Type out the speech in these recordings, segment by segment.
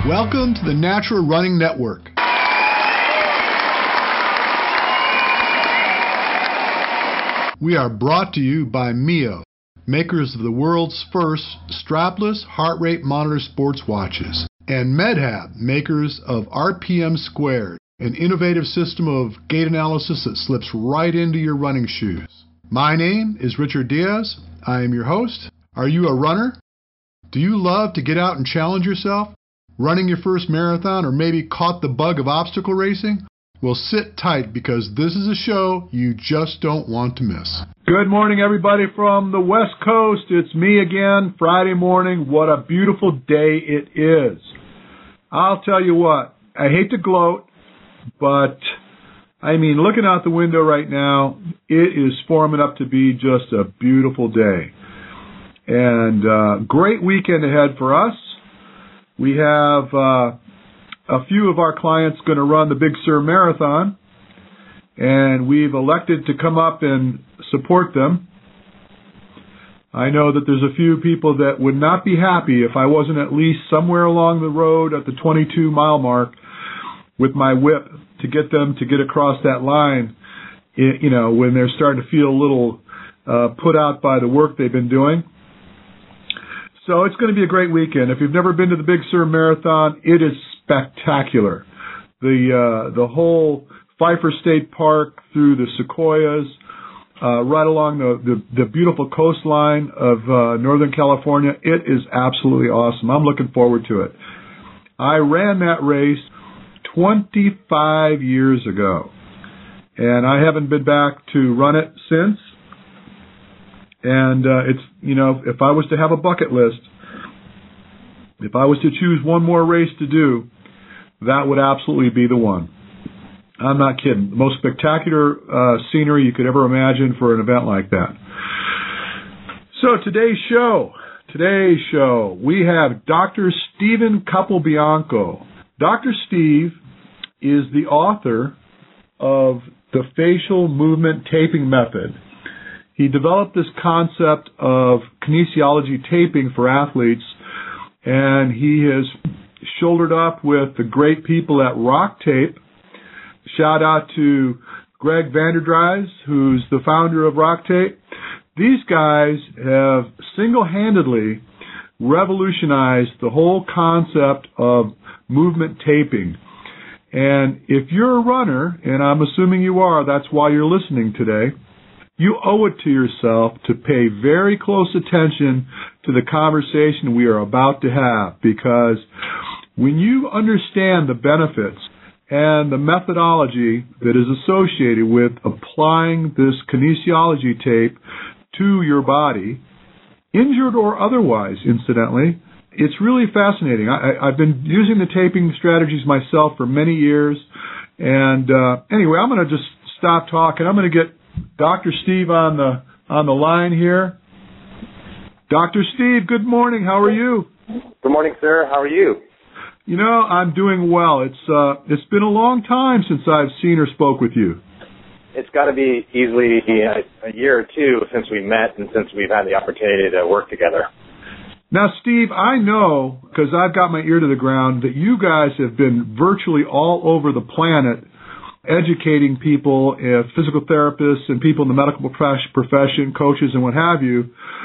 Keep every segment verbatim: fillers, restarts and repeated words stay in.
Welcome to the Natural Running Network. We are brought to you by Mio, makers of the world's first strapless heart rate monitor sports watches, and MedHab, makers of R P M Squared, an innovative system of gait analysis that slips right into your running shoes. My name is Richard Diaz. I am your host. Are you a runner? Do you love to get out and challenge yourself? Running your first marathon, or maybe caught the bug of obstacle racing? Well, sit tight, because this is a show you just don't want to miss. Good morning, everybody from the West Coast. It's me again, Friday morning. What a beautiful day it is. I'll tell you what, I hate to gloat, but, I mean, looking out the window right now, it is forming up to be just a beautiful day. And uh, great weekend ahead for us. We have uh, a few of our clients going to run the Big Sur Marathon, and we've elected to come up and support them. I know that there's a few people that would not be happy if I wasn't at least somewhere along the road at the twenty-two mile mark with my whip to get them to get across that line, you know, when they're starting to feel a little uh, put out by the work they've been doing. So it's going to be a great weekend. If you've never been to the Big Sur Marathon, it is spectacular. The uh, the whole Pfeiffer State Park through the Sequoias, uh, right along the, the, the beautiful coastline of uh, Northern California, it is absolutely awesome. I'm looking forward to it. I ran that race twenty-five years ago, and I haven't been back to run it since. And uh, it's, you know, if I was to have a bucket list, if I was to choose one more race to do, that would absolutely be the one. I'm not kidding. The most spectacular uh, scenery you could ever imagine for an event like that. So today's show, today's show, we have Doctor Stephen Capobianco. Doctor Steve is the author of the Facial Movement Taping Method. He developed this concept of kinesiology taping for athletes, and he has shouldered up with the great people at Rock Tape. Shout out to Greg Vanderdries, who's the founder of Rock Tape. These guys have single-handedly revolutionized the whole concept of movement taping. And if you're a runner, and I'm assuming you are, that's why you're listening today, you owe it to yourself to pay very close attention to the conversation we are about to have, because when you understand the benefits and the methodology that is associated with applying this kinesiology tape to your body, injured or otherwise, incidentally, it's really fascinating. I, I've been using the taping strategies myself for many years, and uh, anyway, I'm going to just stop talking. I'm going to get Doctor Steve on the on the line here. Doctor Steve, good morning. How are you? Good morning, sir. How are you? You know, I'm doing well. It's uh, it's been a long time since I've seen or spoke with you. It's got to be easily a, a year or two since we met and since we've had the opportunity to work together. Now, Steve, I know, because I've got my ear to the ground, that you guys have been virtually all over the planet educating people, uh, physical therapists and people in the medical profession, coaches and what have you,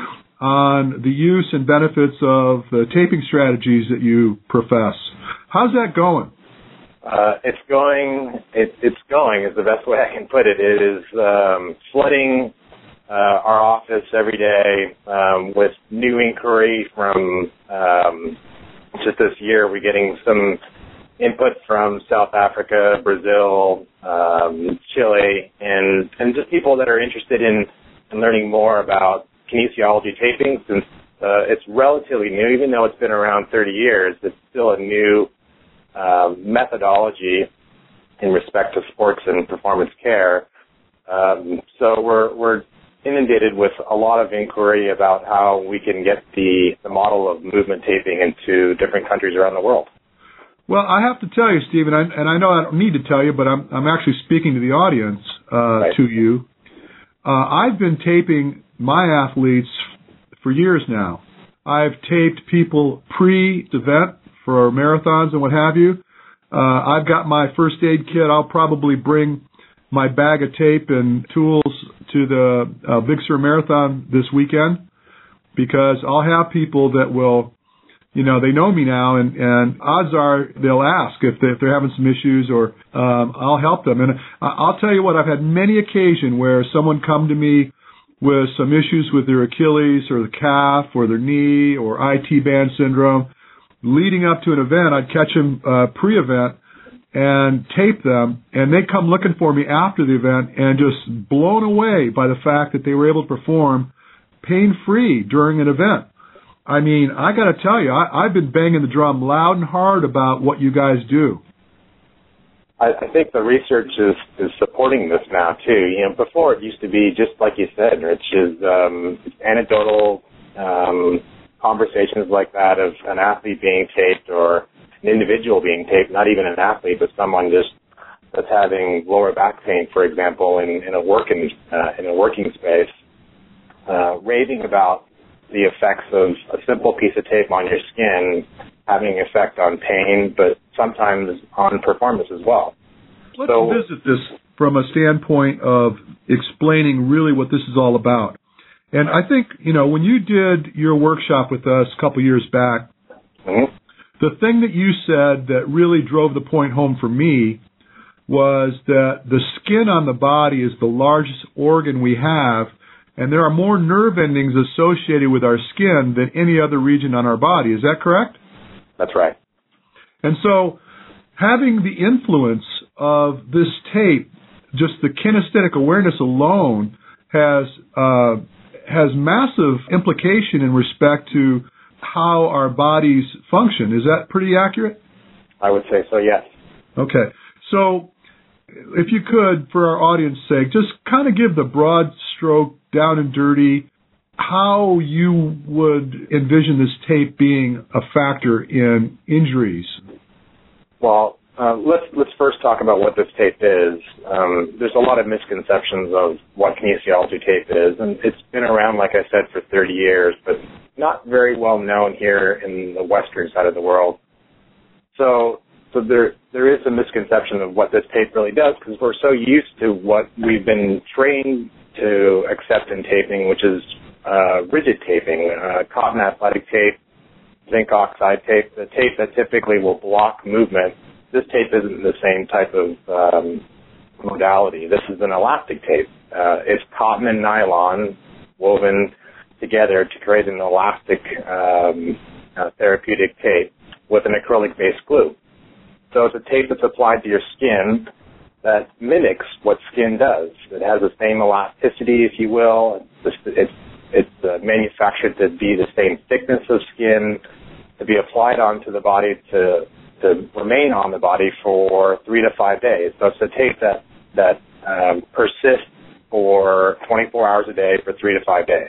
on the use and benefits of the taping strategies that you profess. How's that going? Uh, it's going, it, it's going is the best way I can put it. It is um, flooding uh, our office every day um, with new inquiry from um, just this year. We're getting some input from South Africa, Brazil, um, Chile, and, and just people that are interested in, in learning more about kinesiology taping, since uh, it's relatively new. Even though it's been around thirty years, it's still a new uh, methodology in respect to sports and performance care. Um, so we're, we're inundated with a lot of inquiry about how we can get the, the model of movement taping into different countries around the world. Well, I have to tell you, Stephen, and I, and I know I don't need to tell you, but I'm, I'm actually speaking to the audience uh, right. to you. Uh, I've been taping my athletes for years now. I've taped people pre-event for marathons and what have you. Uh, I've got my first aid kit. I'll probably bring my bag of tape and tools to the uh, Big Sur Marathon this weekend, because I'll have people that will, you know, they know me now, and, and odds are they'll ask if, they, if they're having some issues, or um, I'll help them. And I'll tell you what, I've had many occasions where someone come to me with some issues with their Achilles or the calf or their knee or I T band syndrome. Leading up to an event, I'd catch them uh, pre-event and tape them, and they come looking for me after the event and just blown away by the fact that they were able to perform pain-free during an event. I mean, I got to tell you, I, I've been banging the drum loud and hard about what you guys do. I, I think the research is, is supporting this now, too. You know, before it used to be, just like you said, Rich, is um, anecdotal um, conversations like that of an athlete being taped or an individual being taped, not even an athlete, but someone just that's having lower back pain, for example, in, in a working uh, in a working space, uh, raving about the effects of a simple piece of tape on your skin having an effect on pain, but sometimes on performance as well. Let's so, visit this from a standpoint of explaining really what this is all about. And I think, you know, when you did your workshop with us a couple years back, mm-hmm. the thing that you said that really drove the point home for me was that the skin on the body is the largest organ we have, and there are more nerve endings associated with our skin than any other region on our body. Is that correct? That's right. And so having the influence of this tape, just the kinesthetic awareness alone, has uh, has massive implication in respect to how our bodies function. Is that pretty accurate? I would say so, yes. Okay. So if you could, for our audience's sake, just kind of give the broad stroke, down and dirty, how you would envision this tape being a factor in injuries. Well, uh, let's let's first talk about what this tape is. Um, there's a lot of misconceptions of what kinesiology tape is, and it's been around, like I said, for thirty years, but not very well known here in the western side of the world. So, so there there is a misconception of what this tape really does, because we're so used to what we've been trained to accept in taping, which is uh, rigid taping, uh, cotton athletic tape, zinc oxide tape, the tape that typically will block movement. This tape isn't the same type of um, modality. This is an elastic tape. Uh, it's cotton and nylon woven together to create an elastic um, uh, therapeutic tape with an acrylic-based glue. So it's a tape that's applied to your skin that mimics what skin does. It has the same elasticity, if you will. It's, it's, it's uh, manufactured to be the same thickness of skin, to be applied onto the body, to to remain on the body for three to five days. So it's a tape that, that um, persists for twenty-four hours a day for three to five days.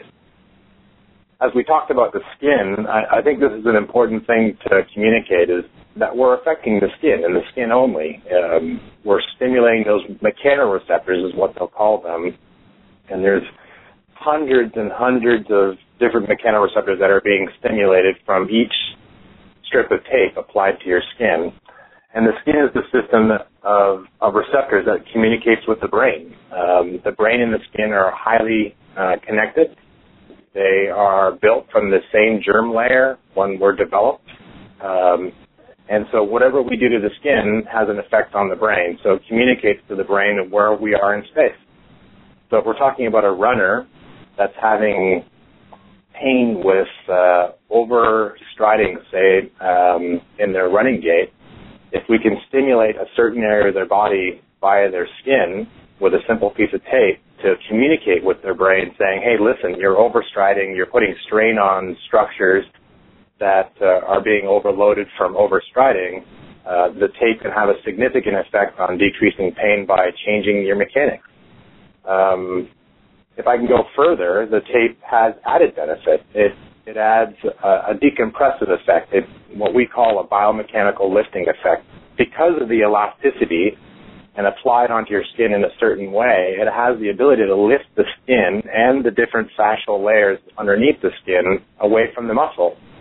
As we talked about the skin, I, I think this is an important thing to communicate, is that we're affecting the skin and the skin only. Um, we're stimulating those mechanoreceptors, is what they'll call them. And there's hundreds and hundreds of different mechanoreceptors that are being stimulated from each strip of tape applied to your skin. And the skin is the system of, of receptors that communicates with the brain. Um, the brain and the skin are highly uh, connected. They are built from the same germ layer when we're developed. Um, and so whatever we do to the skin has an effect on the brain. So it communicates to the brain of where we are in space. So if we're talking about a runner that's having pain with uh, overstriding, say, um, in their running gait, if we can stimulate a certain area of their body via their skin with a simple piece of tape to communicate with their brain saying, hey, listen, you're overstriding, you're putting strain on structures that uh, are being overloaded from overstriding, uh, the tape can have a significant effect on decreasing pain by changing your mechanics. Um, if I can go further, the tape has added benefit. It it adds a, a decompressive effect, it, what we call a biomechanical lifting effect. Because of the elasticity and applied onto your skin in a certain way, it has the ability to lift the skin and the different fascial layers underneath the skin away from the muscle.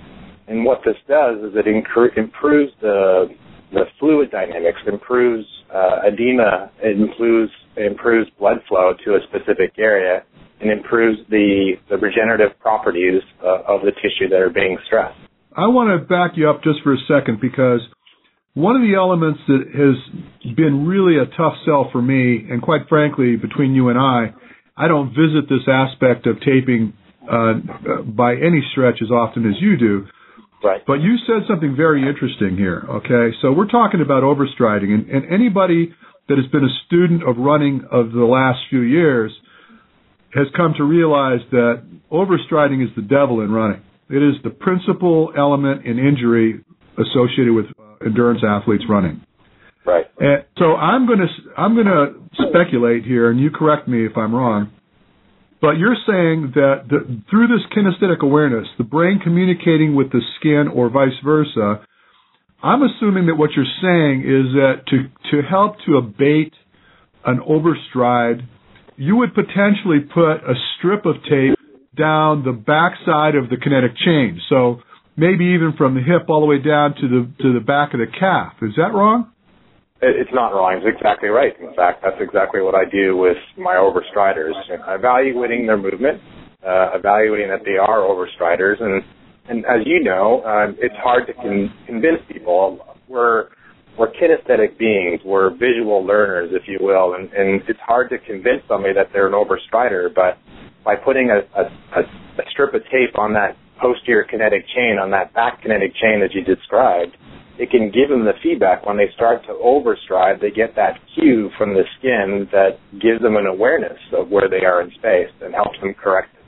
And what this does is it incre- improves the the fluid dynamics, improves uh, edema, it improves improves blood flow to a specific area, and improves the, the regenerative properties uh, of the tissue that are being stressed. I want to back you up just for a second, because one of the elements that has been really a tough sell for me, and quite frankly, between you and I, I don't visit this aspect of taping uh, by any stretch as often as you do. Right. But you said something very interesting here, okay? So we're talking about overstriding, and, and anybody that has been a student of running of the last few years has come to realize that overstriding is the devil in running. It is the principal element in injury associated with endurance athletes running. Right. And so I'm going to I'm going to speculate here, and you correct me if I'm wrong. But you're saying that the, through this kinesthetic awareness, the brain communicating with the skin or vice versa, I'm assuming that what you're saying is that to, to help to abate an overstride, you would potentially put a strip of tape down the backside of the kinetic chain. So maybe even from the hip all the way down to the to the back of the calf. Is that wrong? It's not wrong. It's exactly right. In fact, that's exactly what I do with my overstriders. Evaluating their movement, uh, evaluating that they are overstriders. And, and as you know, uh, it's hard to con- convince people. We're, we're kinesthetic beings. We're visual learners, if you will. And, and it's hard to convince somebody that they're an overstrider. But by putting a, a, a, a strip of tape on that posterior kinetic chain, on that back kinetic chain that you described, it can give them the feedback when they start to overstride. They get that cue from the skin that gives them an awareness of where they are in space and helps them correct it.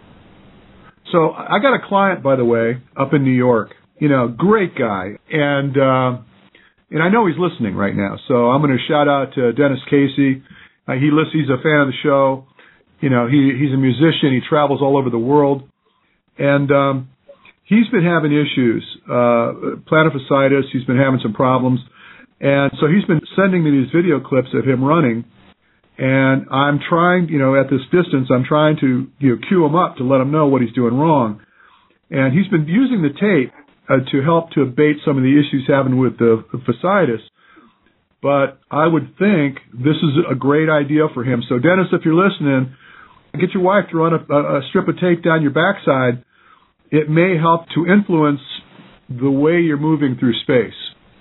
So I got a client, by the way, up in New York. You know, great guy, and uh, and I know he's listening right now. So I'm going to shout out to Dennis Casey. Uh, he listens. He's a fan of the show. You know, he he's a musician. He travels all over the world, and um, he's been having issues, uh, plantar fasciitis. He's been having some problems. And so he's been sending me these video clips of him running. And I'm trying, you know, at this distance, I'm trying to, you know, cue him up to let him know what he's doing wrong. And he's been using the tape uh, to help to abate some of the issues he's having with the, the fasciitis. But I would think this is a great idea for him. So, Dennis, if you're listening, get your wife to run a, a strip of tape down your backside. It may help to influence the way you're moving through space.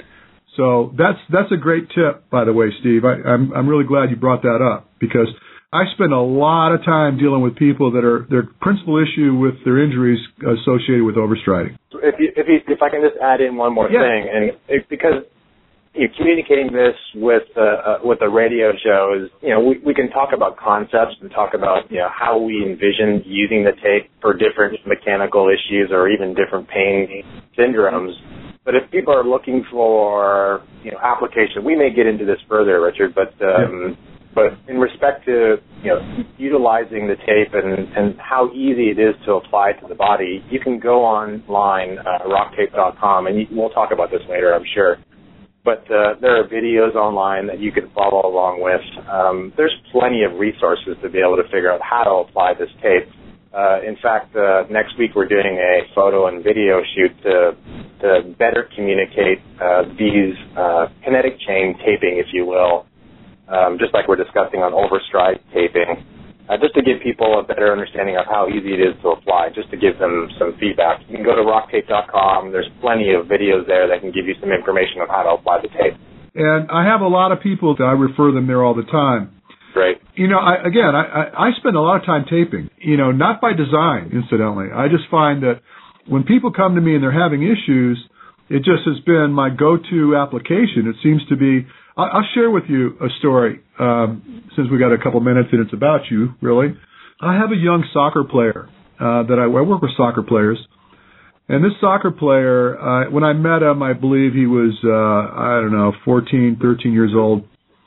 So that's that's a great tip, by the way, Steve. I, I'm I'm really glad you brought that up, because I spend a lot of time dealing with people that are their principal issue with their injuries associated with overstriding. If you, if you, if I can just add in one more yeah. thing, and it, because you're communicating this with uh, uh, with a radio show is, you know, we, we can talk about concepts and talk about, you know, how we envision using the tape for different mechanical issues or even different pain syndromes. But if people are looking for, you know, application, we may get into this further, Richard, but um, yeah. but in respect to, you know, utilizing the tape and, and how easy it is to apply to the body, you can go online, uh, rock tape dot com, and you, we'll talk about this later, I'm sure. But uh, there are videos online that you can follow along with. Um, there's plenty of resources to be able to figure out how to apply this tape. Uh, in fact, uh, next week we're doing a photo and video shoot to, to better communicate uh, these uh, kinetic chain taping, if you will, um, just like we're discussing on overstride taping. Uh, just to give people a better understanding of how easy it is to apply, just to give them some feedback. You can go to rock tape dot com. There's plenty of videos there that can give you some information on how to apply the tape. And I have a lot of people that I refer them there all the time. Great. You know, I, again, I, I spend a lot of time taping, you know, not by design, incidentally. I just find that when people come to me and they're having issues, it just has been my go-to application. It seems to be... I'll share with you a story, um, since we got a couple minutes and it's about you, really. I have a young soccer player uh, that I, I work with soccer players, and this soccer player, uh, when I met him, I believe he was, uh, I don't know, fourteen, thirteen years old,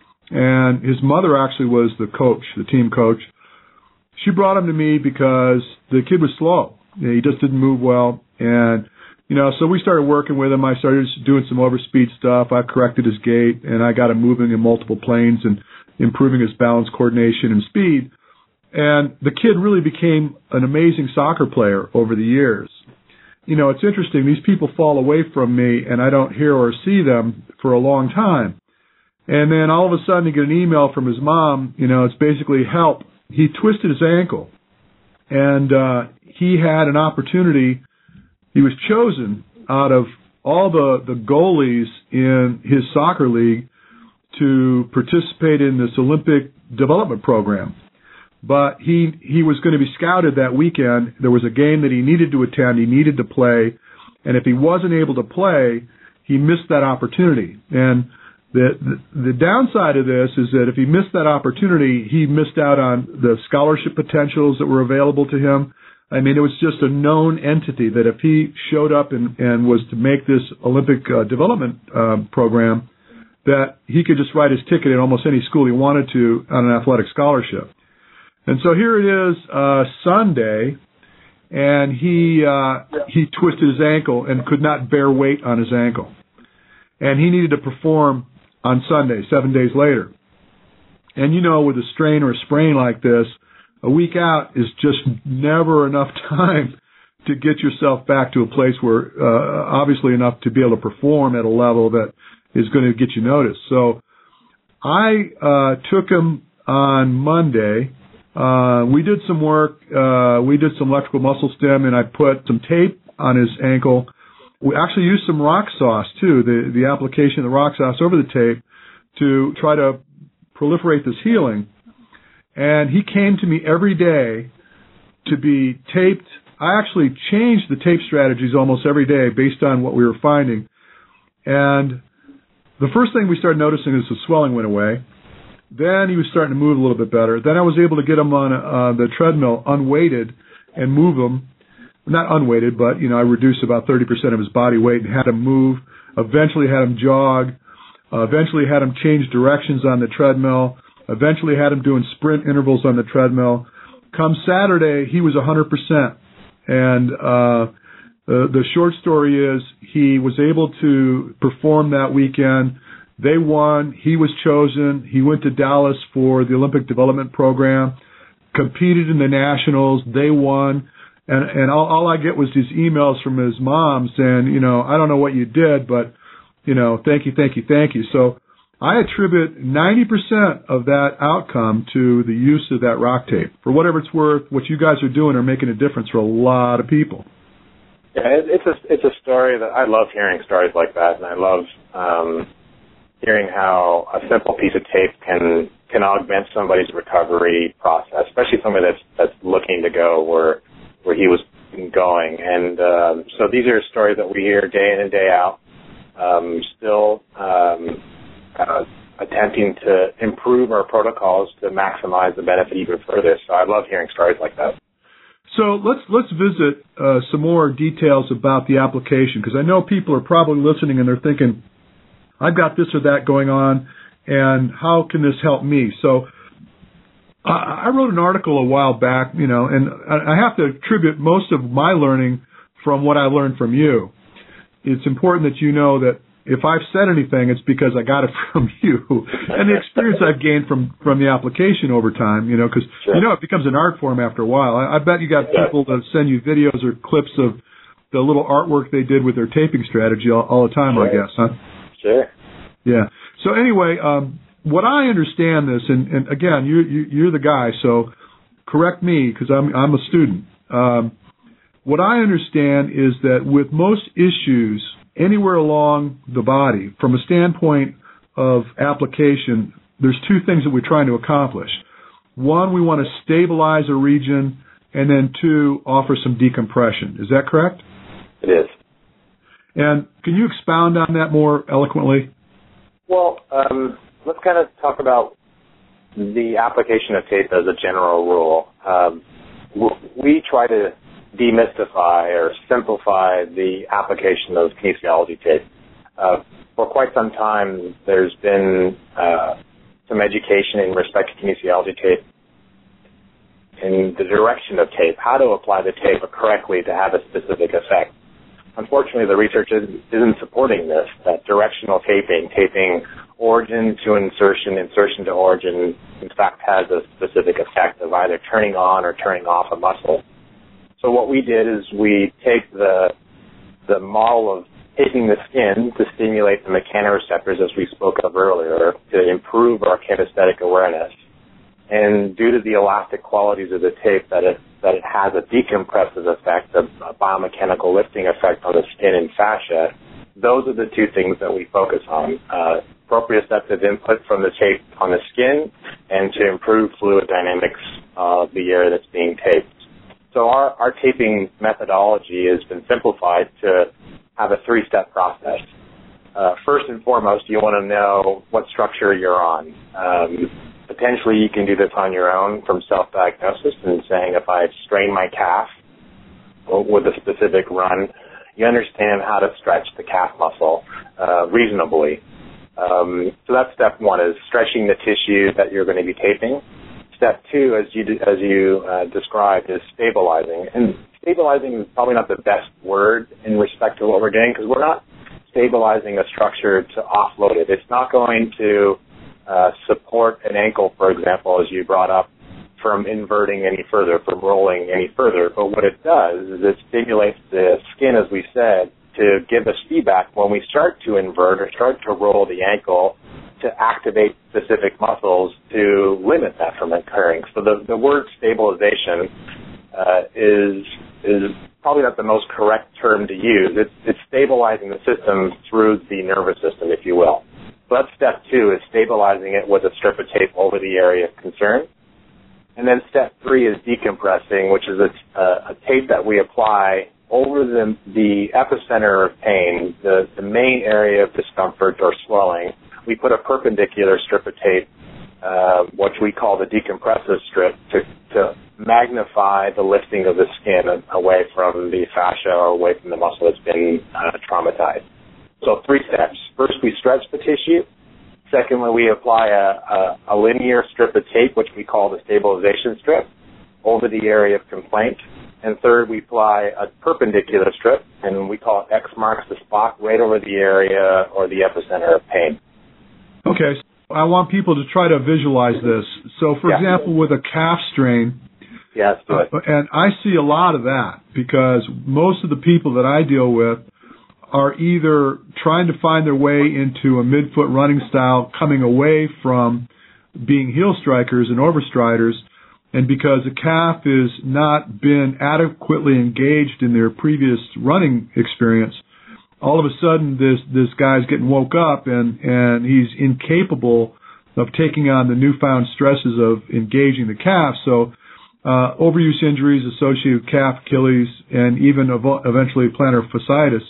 and his mother actually was the coach, the team coach. She brought him to me because the kid was slow. He just didn't move well, and you know, so we started working with him. I started doing some overspeed stuff. I corrected his gait, and I got him moving in multiple planes and improving his balance, coordination, and speed. And the kid really became an amazing soccer player over the years. you know, it's interesting. These people fall away from me, and I don't hear or see them for a long time. And then all of a sudden, you get an email from his mom. You know, it's basically help. He twisted his ankle, and uh, he had an opportunity. He was chosen out of all the, the goalies in his soccer league to participate in this Olympic development program. But he he was going to be scouted that weekend. There was a game that he needed to attend. He needed to play. And if he wasn't able to play, he missed that opportunity. And the, the, the downside of this is that if he missed that opportunity, he missed out on the scholarship potentials that were available to him. I mean, it was just a known entity that if he showed up and, and was to make this Olympic uh, development um, program, that he could just write his ticket in almost any school he wanted to on an athletic scholarship. And so here it is, uh, Sunday, and he uh, he twisted his ankle and could not bear weight on his ankle. And he needed to perform on Sunday, seven days later. And you know, with a strain or a sprain like this, a week out is just never enough time to get yourself back to a place where, uh, obviously enough to be able to perform at a level that is going to get you noticed. So I uh, took him on Monday. Uh, we did some work. Uh, we did some electrical muscle stim, and I put some tape on his ankle. We actually used some rock sauce, too, the, the application of the rock sauce over the tape to try to proliferate this healing. And he came to me every day to be taped. I actually changed the tape strategies almost every day based on what we were finding. And the first thing we started noticing is the swelling went away. Then he was starting to move a little bit better. Then I was able to get him on uh, the treadmill unweighted and move him. Not unweighted, but, you know, I reduced about thirty percent of his body weight and had him move. Eventually had him jog. Uh, eventually had him change directions on the treadmill. Eventually had him doing sprint intervals on the treadmill. Come Saturday, he was one hundred percent. And uh, the, the short story is he was able to perform that weekend. They won. He was chosen. He went to Dallas for the Olympic Development Program, competed in the Nationals. They won. And, and all, all I get was these emails from his mom saying, you know, I don't know what you did, but, you know, thank you, thank you, thank you. So I attribute ninety percent of that outcome to the use of that rock tape. For whatever it's worth, what you guys are doing are making a difference for a lot of people. Yeah, it's a, it's a story that I love hearing stories like that, and I love um, hearing how a simple piece of tape can can augment somebody's recovery process, especially somebody that's that's looking to go where where he was going. And um, so these are stories that we hear day in and day out. Um, still um, uh, attempting to improve our protocols to maximize the benefit even further. So I love hearing stories like that. So let's let's visit uh, some more details about the application, because I know people are probably listening and they're thinking, I've got this or that going on, and how can this help me? So I, I wrote an article a while back, you know, and I have to attribute most of my learning from what I learned from you. It's important that you know that if I've said anything, it's because I got it from you and the experience I've gained from, from the application over time, you know, because, sure. you know, it becomes an art form after a while. I, I bet you got people that send you videos or clips of the little artwork they did with their taping strategy all, all the time, sure. I guess, huh? Sure. Yeah. So anyway, um, what I understand this, and, and again, you, you, you're the guy, so correct me because I'm, I'm a student. Um, what I understand is that with most issues anywhere along the body, from a standpoint of application, there's two things that we're trying to accomplish. One, we want to stabilize a region, and then two, offer some decompression. Is that correct? It is. And can you expound on that more eloquently? Well, um, let's kind of talk about the application of tape as a general rule. Um, we try to demystify or simplify the application of kinesiology tape. Uh, for quite some time, there's been uh, some education in respect to kinesiology tape in the direction of tape, how to apply the tape correctly to have a specific effect. Unfortunately, the research isn't supporting this, that directional taping, taping origin to insertion, insertion to origin, in fact has a specific effect of either turning on or turning off a muscle. So what we did is we take the the model of taking the skin to stimulate the mechanoreceptors, as we spoke of earlier, to improve our kinesthetic awareness. And due to the elastic qualities of the tape, that it that it has a decompressive effect, a, a biomechanical lifting effect on the skin and fascia. Those are the two things that we focus on, uh, proprioceptive input from the tape on the skin and to improve fluid dynamics of the area that's being taped. So our, our taping methodology has been simplified to have a three-step process. Uh, first and foremost, you want to know what structure you're on. Um, potentially you can do this on your own from self-diagnosis and saying, if I strain my calf with a specific run, you understand how to stretch the calf muscle uh, reasonably. Um, so that's step one, is stretching the tissue that you're going to be taping. Step two, as you as you uh, described, is stabilizing. And stabilizing is probably not the best word in respect to what we're doing, because we're not stabilizing a structure to offload it. It's not going to uh, support an ankle, for example, as you brought up, from inverting any further, from rolling any further. But what it does is it stimulates the skin, as we said, to give us feedback when we start to invert or start to roll the ankle, to activate specific muscles to limit that from occurring. So the, the word stabilization uh, is is probably not the most correct term to use. It's, it's stabilizing the system through the nervous system, if you will. So that's step two, is stabilizing it with a strip of tape over the area of concern. And then step three is decompressing, which is a, a tape that we apply over the, the epicenter of pain, the, the main area of discomfort or swelling. We put a perpendicular strip of tape, uh, which we call the decompressive strip, to, to magnify the lifting of the skin away from the fascia or away from the muscle that's been uh, traumatized. So three steps. First, we stretch the tissue. Secondly, we apply a, a, a linear strip of tape, which we call the stabilization strip, over the area of complaint. And third, we apply a perpendicular strip, and we call it X marks the spot, right over the area or the epicenter of pain. Okay, so I want people to try to visualize this. So, for yeah. example, with a calf strain, yeah, let's do it. Uh, and I see a lot of that, because most of the people that I deal with are either trying to find their way into a midfoot running style, coming away from being heel strikers and overstriders, and because the calf has not been adequately engaged in their previous running experience, all of a sudden this this guy's getting woke up and, and he's incapable of taking on the newfound stresses of engaging the calf. So uh, overuse injuries associated with calf Achilles and even ev- eventually plantar fasciitis.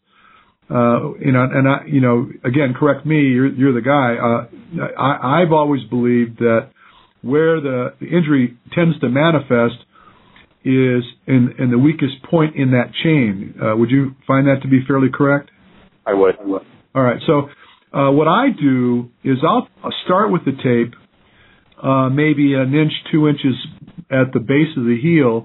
Uh, you know, and I, you know, again, correct me, you're, you're the guy. Uh, I, I've always believed that where the, the injury tends to manifest is in, in the weakest point in that chain. Uh, would you find that to be fairly correct? I would. I would. All right. So, uh, what I do is I'll, I'll start with the tape, uh, maybe an inch, two inches at the base of the heel,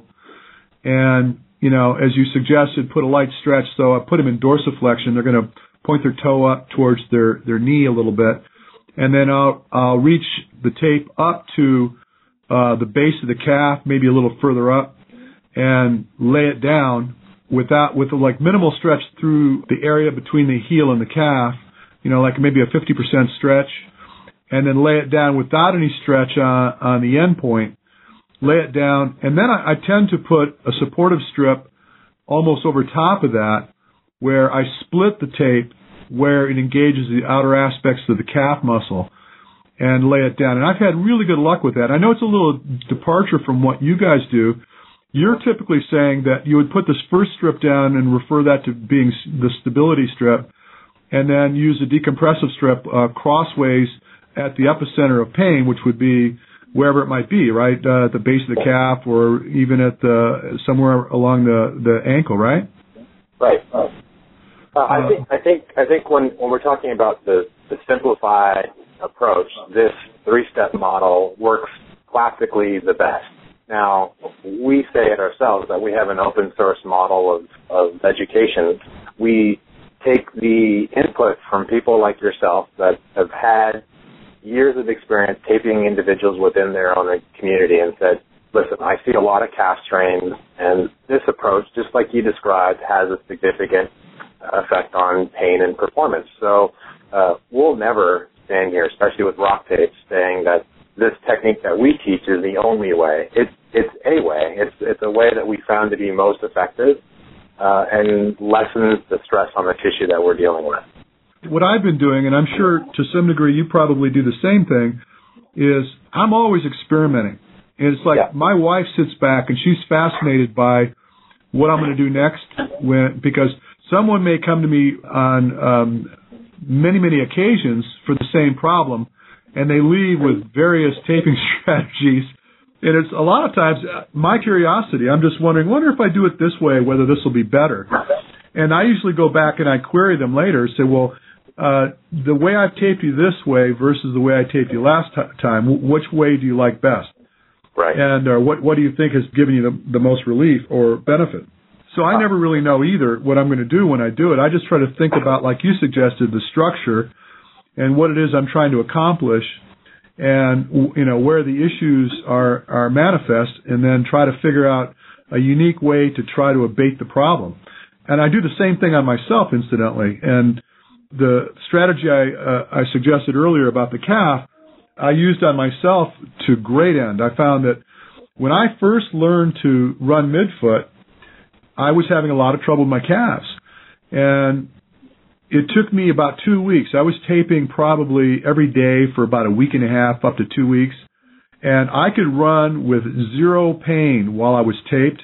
and you know, as you suggested, put a light stretch. So I put them in dorsiflexion. They're going to point their toe up towards their, their knee a little bit. And then I'll, I'll reach the tape up to uh, the base of the calf, maybe a little further up, and lay it down without, with a, like minimal stretch through the area between the heel and the calf, you know, like maybe a fifty percent stretch, and then lay it down without any stretch on, on the end point. Lay it down, and then I, I tend to put a supportive strip almost over top of that, where I split the tape where it engages the outer aspects of the calf muscle and lay it down. And I've had really good luck with that. I know it's a little departure from what you guys do. You're typically saying that you would put this first strip down and refer that to being the stability strip, and then use a decompressive strip uh, crossways at the epicenter of pain, which would be wherever it might be, right, uh, at the base of the calf or even at the somewhere along the, the ankle, right? Right. Uh, I think I think I think when, when we're talking about the, the simplified approach, this three-step model works classically the best. Now, we say it ourselves that we have an open source model of, of education. We take the input from people like yourself that have had years of experience taping individuals within their own community and said, listen, I see a lot of calf strains, and this approach, just like you described, has a significant effect on pain and performance. So uh, we'll never stand here, especially with rock tapes, saying that this technique that we teach is the only way. It's it's a way. It's it's a way that we found to be most effective uh, and lessens the stress on the tissue that we're dealing with. What I've been doing, and I'm sure to some degree you probably do the same thing, is I'm always experimenting. And it's like yeah. my wife sits back and she's fascinated by what I'm going to do next, when because someone may come to me on um, many, many occasions for the same problem, and they leave with various taping strategies. And it's a lot of times my curiosity. I'm just wondering, wonder if I do it this way, whether this will be better. And I usually go back and I query them later, say, well, uh, the way I've taped you this way versus the way I taped you last t- time, which way do you like best? Right. And uh, what what do you think has given you the, the most relief or benefit? So I never really know either what I'm going to do when I do it. I just try to think about, like you suggested, the structure and what it is I'm trying to accomplish, and you know where the issues are are manifest, and then try to figure out a unique way to try to abate the problem. And I do the same thing on myself, incidentally. And the strategy I uh, I suggested earlier about the calf, I used on myself to great end. I found that when I first learned to run midfoot, I was having a lot of trouble with my calves. And it took me about two weeks. I was taping probably every day for about a week and a half, up to two weeks. And I could run with zero pain while I was taped.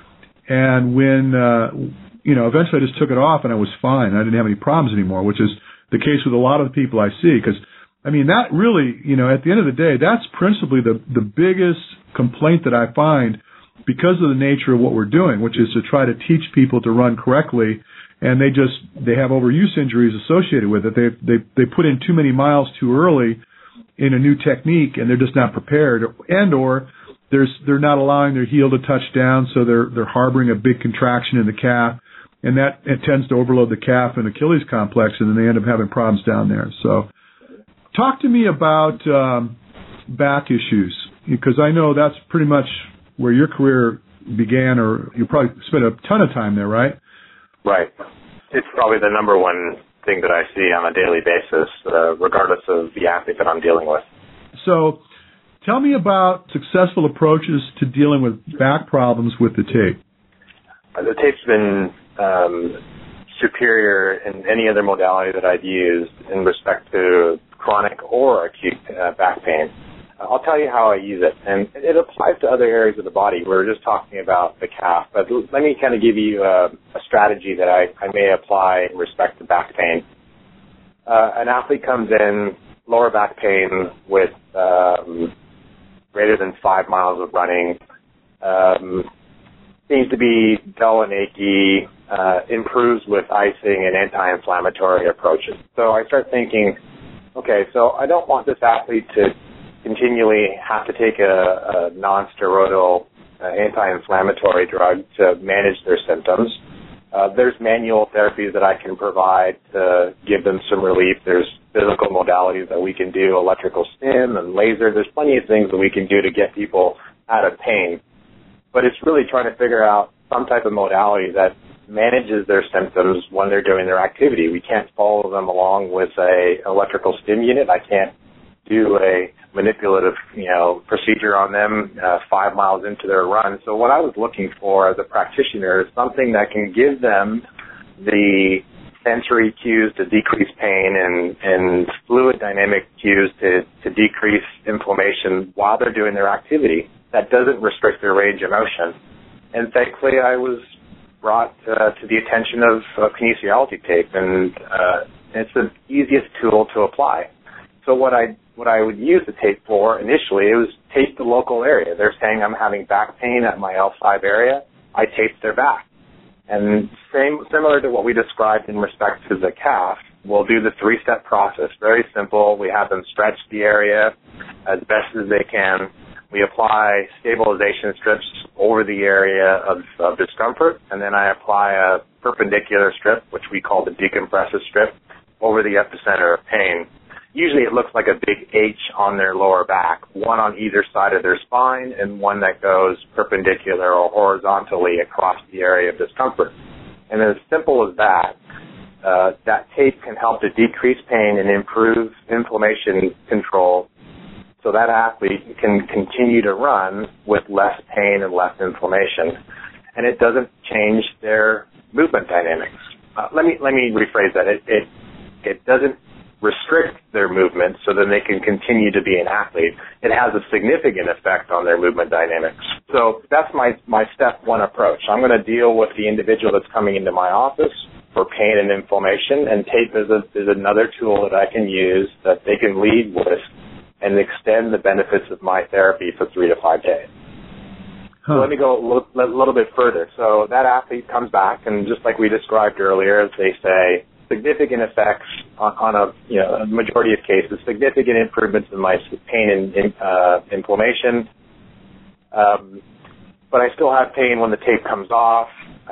And when, uh, you know, eventually I just took it off and I was fine. I didn't have any problems anymore, which is the case with a lot of the people I see. Because, I mean, that really, you know, at the end of the day, that's principally the, the biggest complaint that I find because of the nature of what we're doing, which is to try to teach people to run correctly. And they just, they have overuse injuries associated with it. They, they, they put in too many miles too early in a new technique, and they're just not prepared. And or there's, they're not allowing their heel to touch down, so they're, they're harboring a big contraction in the calf. And that, it tends to overload the calf and Achilles complex, and then they end up having problems down there. So talk to me about um, back issues, because I know that's pretty much where your career began, or you probably spent a ton of time there, right? Right. It's probably the number one thing that I see on a daily basis, uh, regardless of the athlete that I'm dealing with. So tell me about successful approaches to dealing with back problems with the tape. Uh, the tape's been um, superior in any other modality that I've used in respect to chronic or acute uh, back pain. I'll tell you how I use it, and it applies to other areas of the body. We were just talking about the calf, but let me kind of give you a, a strategy that I, I may apply in respect to back pain. Uh, an athlete comes in, lower back pain with um, greater than five miles of running, um, seems to be dull and achy, uh, improves with icing and anti-inflammatory approaches. So I start thinking, okay, so I don't want this athlete to continually have to take a, a non-steroidal uh, anti-inflammatory drug to manage their symptoms. Uh, there's manual therapies that I can provide to give them some relief. There's physical modalities that we can do, electrical stim and laser. There's plenty of things that we can do to get people out of pain. But it's really trying to figure out some type of modality that manages their symptoms when they're doing their activity. We can't follow them along with a electrical stim unit. I can't do a manipulative, you know, procedure on them uh, five miles into their run. So what I was looking for as a practitioner is something that can give them the sensory cues to decrease pain and, and fluid dynamic cues to, to decrease inflammation while they're doing their activity that doesn't restrict their range of motion. And thankfully I was brought uh, to the attention of uh, kinesiology tape, and uh, it's the easiest tool to apply. So what I what I would use the tape for initially, it was tape the local area. They're saying I'm having back pain at my L five area. I taped their back. And same similar to what we described in respect to the calf, we'll do the three-step process. Very simple. We have them stretch the area as best as they can. We apply stabilization strips over the area of, of discomfort, and then I apply a perpendicular strip, which we call the decompressive strip, over the epicenter of pain. Usually it looks like a big H on their lower back, one on either side of their spine and one that goes perpendicular or horizontally across the area of discomfort. And as simple as that, uh, that tape can help to decrease pain and improve inflammation control so that athlete can continue to run with less pain and less inflammation. And it doesn't change their movement dynamics. Uh, let me let me rephrase that. It, it it doesn't restrict their movement so that they can continue to be an athlete. It has a significant effect on their movement dynamics. So that's my, my step one approach. I'm going to deal with the individual that's coming into my office for pain and inflammation, and tape is, a, is another tool that I can use that they can lead with and extend the benefits of my therapy for three to five days. Huh. So let me go a little, a little bit further. So that athlete comes back, and just like we described earlier, they say, significant effects on, on a you know a majority of cases, significant improvements in my pain and in, uh, inflammation. Um, but I still have pain when the tape comes off.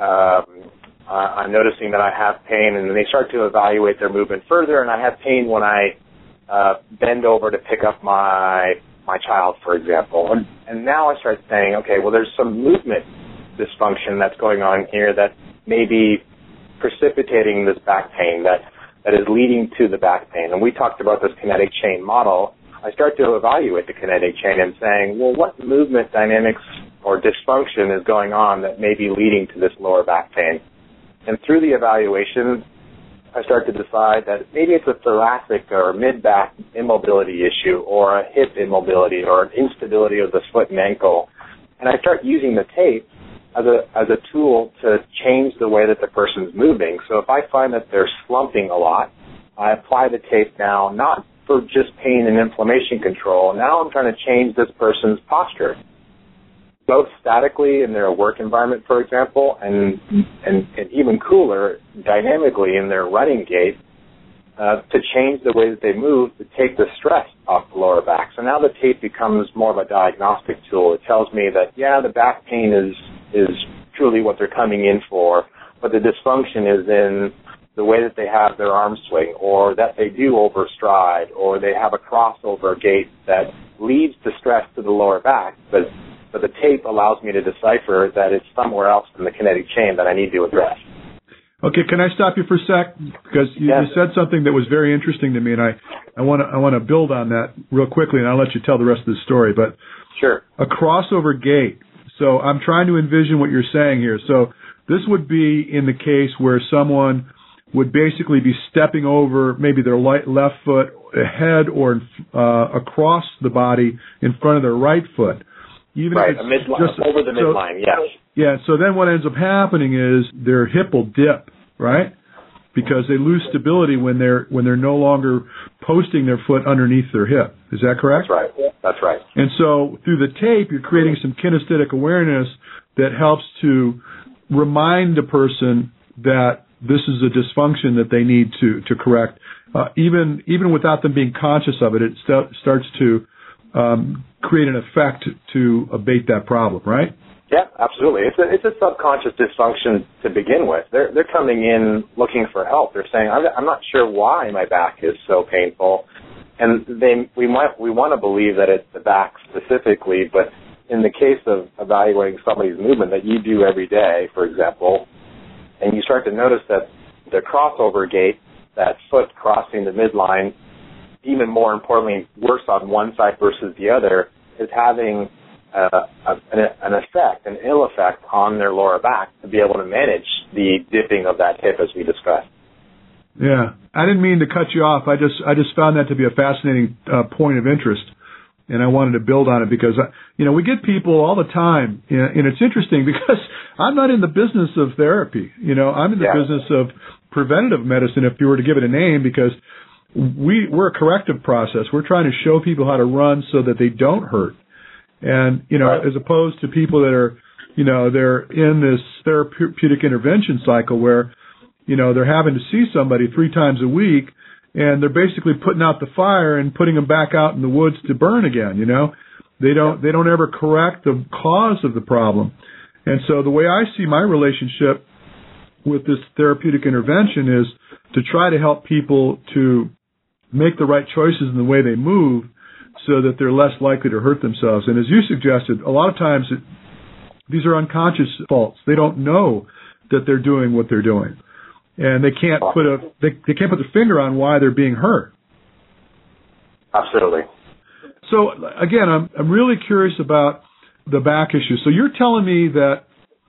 Um, uh, I'm noticing that I have pain, and then they start to evaluate their movement further, and I have pain when I uh, bend over to pick up my my child, for example. And, and now I start saying, okay, well, there's some movement dysfunction that's going on here that may be precipitating this back pain that, that is leading to the back pain. And we talked about this kinetic chain model. I start to evaluate the kinetic chain and saying, well, what movement dynamics or dysfunction is going on that may be leading to this lower back pain? And through the evaluation, I start to decide that maybe it's a thoracic or mid-back immobility issue or a hip immobility or an instability of the foot and ankle. And I start using the tape as a as a tool to change the way that the person's moving. So if I find that they're slumping a lot, I apply the tape now, not for just pain and inflammation control. Now I'm trying to change this person's posture, both statically in their work environment, for example, and and, and even cooler, dynamically in their running gait, uh, to change the way that they move to take the stress off the lower back. So now the tape becomes more of a diagnostic tool. It tells me that, yeah, the back pain is is truly what they're coming in for, but the dysfunction is in the way that they have their arm swing, or that they do overstride, or they have a crossover gait that leads to stress to the lower back, but but the tape allows me to decipher that it's somewhere else in the kinetic chain that I need to address. Okay, can I stop you for a sec? Because you, yes. you said something that was very interesting to me, and I I want to I want to build on that real quickly, and I'll let you tell the rest of the story. But sure, a crossover gait. So I'm trying to envision what you're saying here. So this would be in the case where someone would basically be stepping over maybe their light left foot ahead or uh, across the body in front of their right foot. Even right, if it's a midline, just, over the so, midline, yes. Yeah, so then what ends up happening is their hip will dip, right? Because they lose stability when they're when they're no longer posting their foot underneath their hip. Is that correct? That's right. That's right. And so through the tape, you're creating some kinesthetic awareness that helps to remind the person that this is a dysfunction that they need to to correct, uh, even even without them being conscious of it. It st- starts to um, create an effect to abate that problem, right? Yeah, absolutely. It's a it's a subconscious dysfunction to begin with. They're they're coming in looking for help. They're saying, I'm, I'm not sure why my back is so painful, and they we might we want to believe that it's the back specifically, but in the case of evaluating somebody's movement that you do every day, for example, and you start to notice that the crossover gait, that foot crossing the midline, even more importantly, worse on one side versus the other, is having Uh, an, an effect, an ill effect on their lower back to be able to manage the dipping of that hip as we discussed. Yeah, I didn't mean to cut you off. I just I just found that to be a fascinating uh, point of interest, and I wanted to build on it because I, you know we get people all the time, and it's interesting because I'm not in the business of therapy. You know, I'm in the yeah. business of preventative medicine, if you were to give it a name, because we we're a corrective process. We're trying to show people how to run so that they don't hurt. And, you know, right. as opposed to people that are, you know, they're in this therapeutic intervention cycle where, you know, they're having to see somebody three times a week and they're basically putting out the fire and putting them back out in the woods to burn again, you know. They don't, they don't ever correct the cause of the problem. And so the way I see my relationship with this therapeutic intervention is to try to help people to make the right choices in the way they move, so that they're less likely to hurt themselves. And as you suggested, a lot of times it, these are unconscious faults. They don't know that they're doing what they're doing. and they can't put a they, they can't put their finger on why they're being hurt. Absolutely. So again, I'm I'm really curious about the back issue. So you're telling me that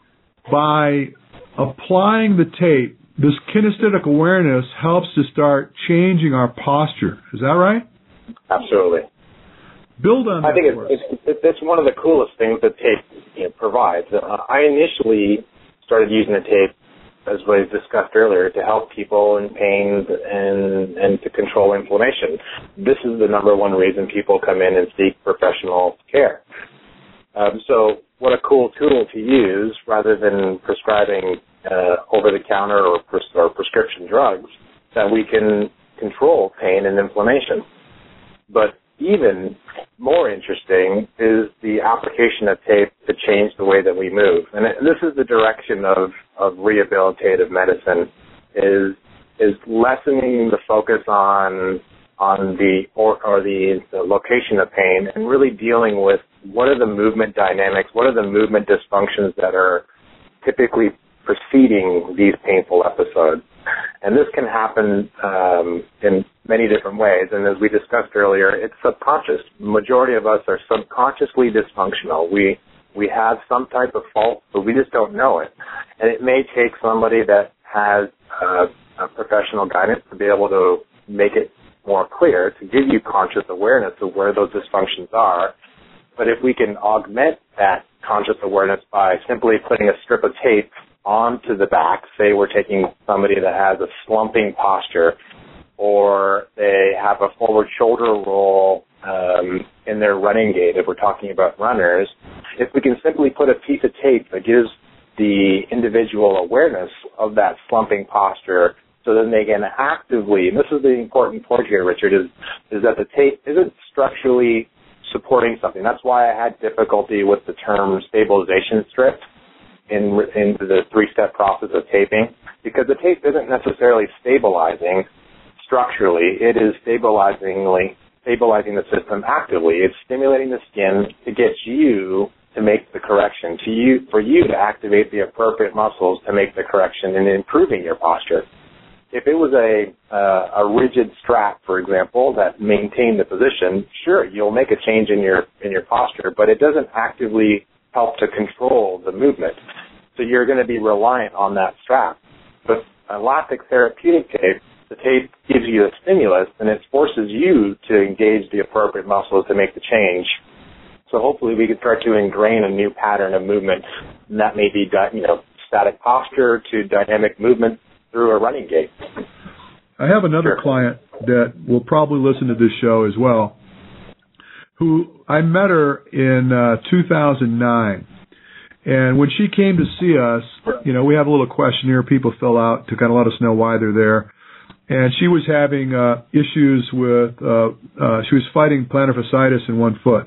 by applying the tape, this kinesthetic awareness helps to start changing our posture. Is that right? Absolutely. Build on that. I think it's, it's, it's one of the coolest things that tape you know, provides. Uh, I initially started using the tape, as was discussed earlier, to help people in pain and and to control inflammation. This is the number one reason people come in and seek professional care. Um, so what a cool tool to use rather than prescribing uh, over-the-counter or, pres- or prescription drugs, that we can control pain and inflammation. But even more interesting is the application of tape to change the way that we move. And this is the direction of, of rehabilitative medicine, is is lessening the focus on on the or, or the, the location of pain and really dealing with what are the movement dynamics, what are the movement dysfunctions that are typically preceding these painful episodes. And this can happen um, in many different ways. And as we discussed earlier, it's subconscious. The majority of us are subconsciously dysfunctional. We we have some type of fault, but we just don't know it. And it may take somebody that has uh, a professional guidance to be able to make it more clear, to give you conscious awareness of where those dysfunctions are. But if we can augment that conscious awareness by simply putting a strip of tape onto the back, say we're taking somebody that has a slumping posture, or they have a forward shoulder roll um, in their running gait, if we're talking about runners, if we can simply put a piece of tape that gives the individual awareness of that slumping posture, so then they can actively, and this is the important point here, Richard, is, is that the tape isn't structurally supporting something. That's why I had difficulty with the term stabilization strip in into the three-step process of taping, because the tape isn't necessarily stabilizing structurally. It is stabilizingly stabilizing the system actively. It's stimulating the skin to get you to make the correction, to you for you to activate the appropriate muscles to make the correction and improving your posture. If it was a uh, a rigid strap, for example, that maintained the position, sure, you'll make a change in your in your posture, but it doesn't actively help to control the movement. So you're going to be reliant on that strap. But elastic therapeutic tape, the tape gives you a stimulus, and it forces you to engage the appropriate muscles to make the change. So hopefully we can start to ingrain a new pattern of movement, and that may be, you know, static posture to dynamic movement through a running gait. I have another sure. client that will probably listen to this show as well, who I met her in uh, two thousand nine. And when she came to see us, you know, we have a little questionnaire people fill out to kind of let us know why they're there. And she was having uh, issues with, uh, uh, she was fighting plantar fasciitis in one foot.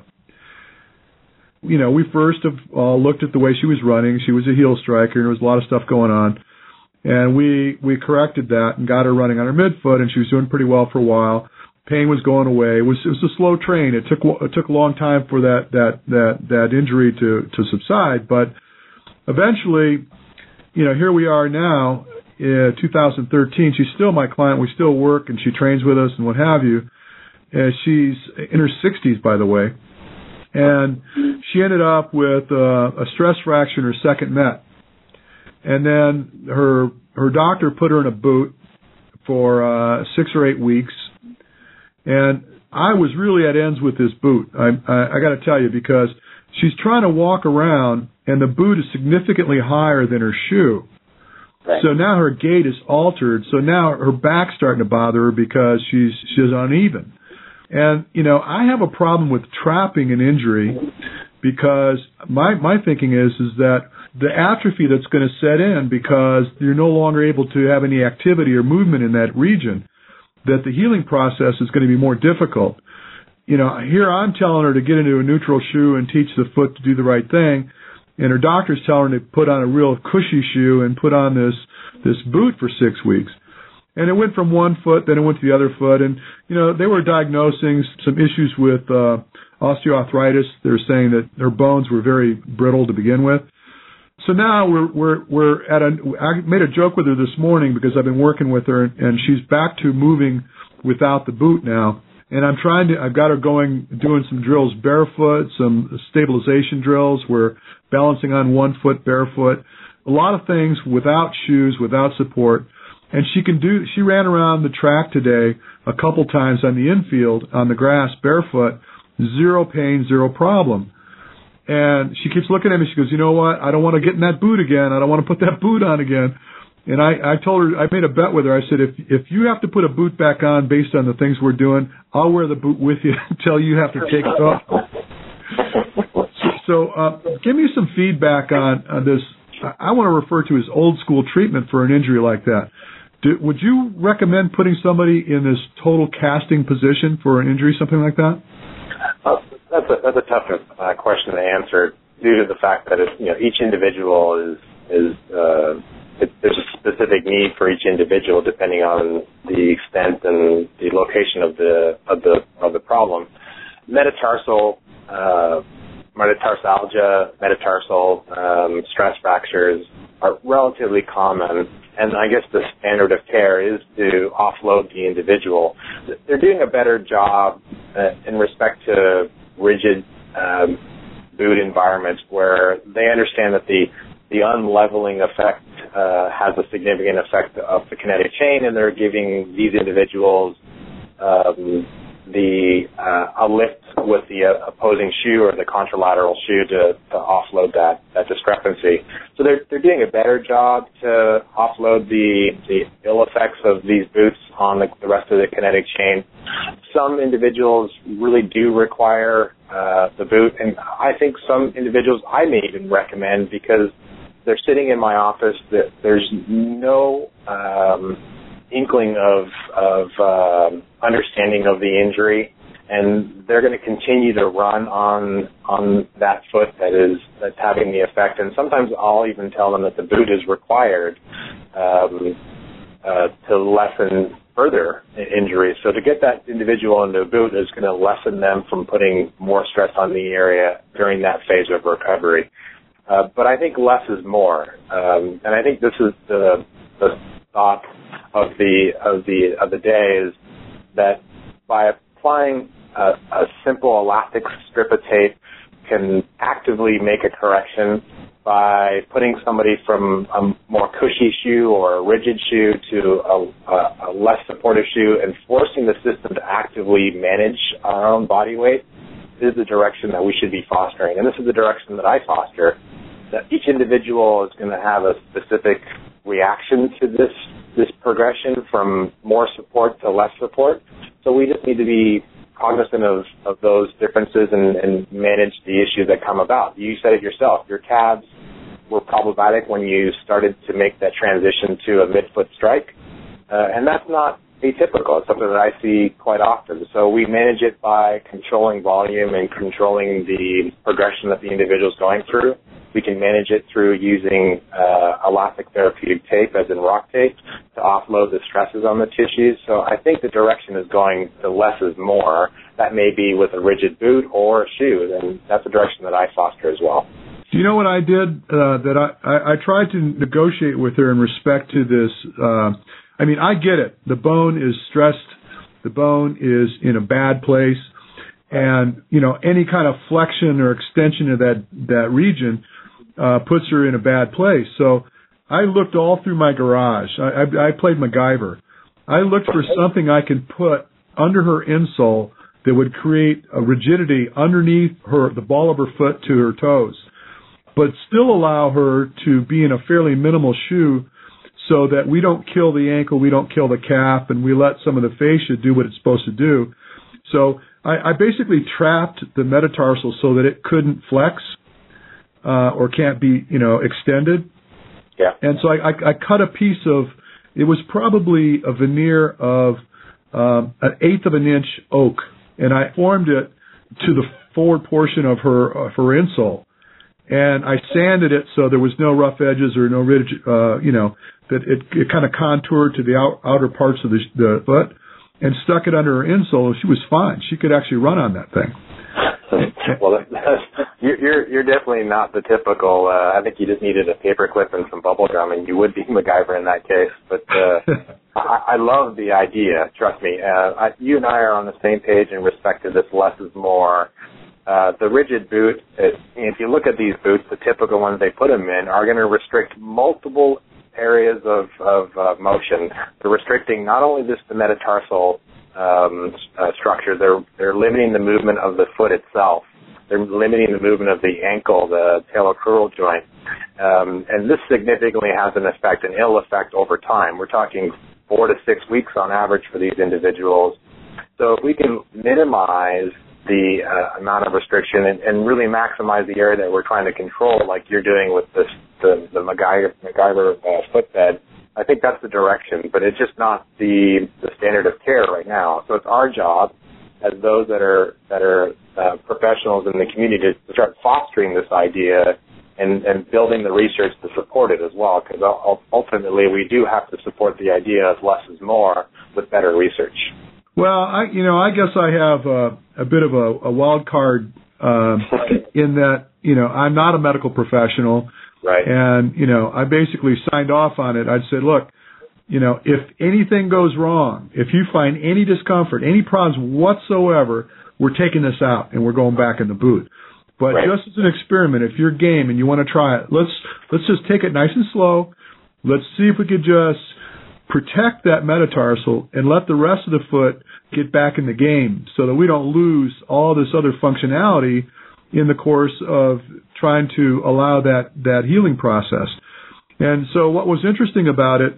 You know, we first of all looked at the way she was running. She was a heel striker, and there was a lot of stuff going on. And we we corrected that and got her running on her midfoot, and she was doing pretty well for a while. Pain was going away. It was it was a slow train. It took it took a long time for that that that that injury to to subside, but eventually, you know, here we are now in two thousand thirteen. She's still my client. We still work, and she trains with us and what have you. And she's in her sixties, by the way, and she ended up with uh, a stress fracture in her second met. And then her her doctor put her in a boot for uh, six or eight weeks. And I was really at ends with this boot. I, I, I got to tell you, because she's trying to walk around, and the boot is significantly higher than her shoe. Right. So now her gait is altered. So now her back's starting to bother her because she's she's uneven. And you know, I have a problem with trapping an injury, because my my thinking is is that the atrophy that's going to set in because you're no longer able to have any activity or movement in that region, that the healing process is going to be more difficult. You know, here I'm telling her to get into a neutral shoe and teach the foot to do the right thing, and her doctor's telling her to put on a real cushy shoe and put on this this boot for six weeks. And it went from one foot, then it went to the other foot, and, you know, they were diagnosing some issues with uh, osteoarthritis. They were saying that her bones were very brittle to begin with. so now we're we're we're at a. I made a joke with her this morning because I've been working with her, and she's back to moving without the boot now. And I'm trying to. I've got her going, doing some drills barefoot, some stabilization drills. We're balancing on one foot barefoot. A lot of things without shoes, without support. And she can do. She ran around the track today a couple times on the infield on the grass barefoot, zero pain, zero problem. And she keeps looking at me. She goes, "You know what? I don't want to get in that boot again. I don't want to put that boot on again." And I, I told her, I made a bet with her. I said, if if you have to put a boot back on based on the things we're doing, I'll wear the boot with you until you have to take it off. So uh, give me some feedback on, on this. I want to refer to as old school treatment for an injury like that. Do, would you recommend putting somebody in this total casting position for an injury, something like that? Uh, that's a that's a tough uh, question to answer due to the fact that it, you know each individual is is uh, it, there's a specific need for each individual depending on the extent and the location of the of the of the problem. Metatarsal uh, metatarsalgia, metatarsal um, stress fractures are relatively common, and I guess the standard of care is to offload the individual. They're doing a better job uh, in respect to rigid um, boot environments where they understand that the the unleveling effect uh, has a significant effect of the kinetic chain, and they're giving these individuals um, the uh, a lift with the uh, opposing shoe or the contralateral shoe to, to offload that, that discrepancy. So they're they're doing a better job to offload the the ill effects of these boots on the, the rest of the kinetic chain. Some individuals really do require uh, the boot, and I think some individuals I may even recommend because they're sitting in my office. That there's no um, inkling of of um, understanding of the injury, and they're going to continue to run on on that foot that is that's having the effect. And sometimes I'll even tell them that the boot is required um, uh, to lessen further injuries. So to get that individual into a boot is going to lessen them from putting more stress on the area during that phase of recovery. Uh, but I think less is more, um, and I think this is the, the thought of the of the of the day is that by applying a, a simple elastic strip of tape can actively make a correction by putting somebody from a more cushy shoe or a rigid shoe to a, a, a less supportive shoe and forcing the system to actively manage our own body weight is the direction that we should be fostering. And this is the direction that I foster, that each individual is going to have a specific reaction to this this progression from more support to less support. So we just need to be cognizant of, of those differences and, and manage the issues that come about. You said it yourself. Your calves were problematic when you started to make that transition to a midfoot strike, uh, and that's not atypical. It's something that I see quite often. So we manage it by controlling volume and controlling the progression that the individual is going through. We can manage it through using uh, elastic therapeutic tape, as in rock tape, to offload the stresses on the tissues. So I think the direction is going to less is more. That may be with a rigid boot or a shoe, and that's the direction that I foster as well. Do you know what I did? Uh, that I, I, I tried to negotiate with her in respect to this. Uh, I mean, I get it. The bone is stressed. The bone is in a bad place. And, you know, any kind of flexion or extension of that, that region uh, puts her in a bad place. So I looked all through my garage. I, I, I played MacGyver. I looked for something I could put under her insole that would create a rigidity underneath her, the ball of her foot to her toes, but still allow her to be in a fairly minimal shoe so that we don't kill the ankle, we don't kill the calf, and we let some of the fascia do what it's supposed to do. So I, I basically trapped the metatarsal so that it couldn't flex uh, or can't be, you know, extended. Yeah. And so I, I, I cut a piece of, it was probably a veneer of um, an eighth of an inch oak, and I formed it to the forward portion of her of her insole. And I sanded it so there was no rough edges or no rigid, uh, you know, that it, it kind of contoured to the out, outer parts of the, the foot, and stuck it under her insole. She was fine. She could actually run on that thing. Well, that's, You're, you're you're definitely not the typical. Uh, I think you just needed a paperclip and some bubble gum, and you would be MacGyver in that case. But uh, I, I love the idea. Trust me. Uh, I, you and I are on the same page in respect to this less is more. Uh, the rigid boot, it, if you look at these boots, the typical ones they put them in are going to restrict multiple areas of, of uh, motion. They're restricting not only just the metatarsal um, uh, structure, they're, they're limiting the movement of the foot itself. They're limiting the movement of the ankle, the talocrural joint. Um, and this significantly has an effect, an ill effect over time. We're talking four to six weeks on average for these individuals. So if we can minimize the uh, amount of restriction and, and really maximize the area that we're trying to control, like you're doing with this, the, the MacGyver, MacGyver uh, footbed, I think that's the direction, but it's just not the, the standard of care right now. So it's our job as those that are that are uh, professionals in the community to start fostering this idea and, and building the research to support it as well, because ultimately we do have to support the idea of less is more with better research. Well, I, you know, I guess I have a, a bit of a, a wild card um, in that, you know, I'm not a medical professional. Right. And, you know, I basically signed off on it. I'd said, look, you know, if anything goes wrong, if you find any discomfort, any problems whatsoever, we're taking this out and we're going back in the boot. But right. just as an experiment, if you're game and you want to try it, let's let's just take it nice and slow. Let's see if we could just protect that metatarsal and let the rest of the foot get back in the game so that we don't lose all this other functionality in the course of trying to allow that, that healing process. And so what was interesting about it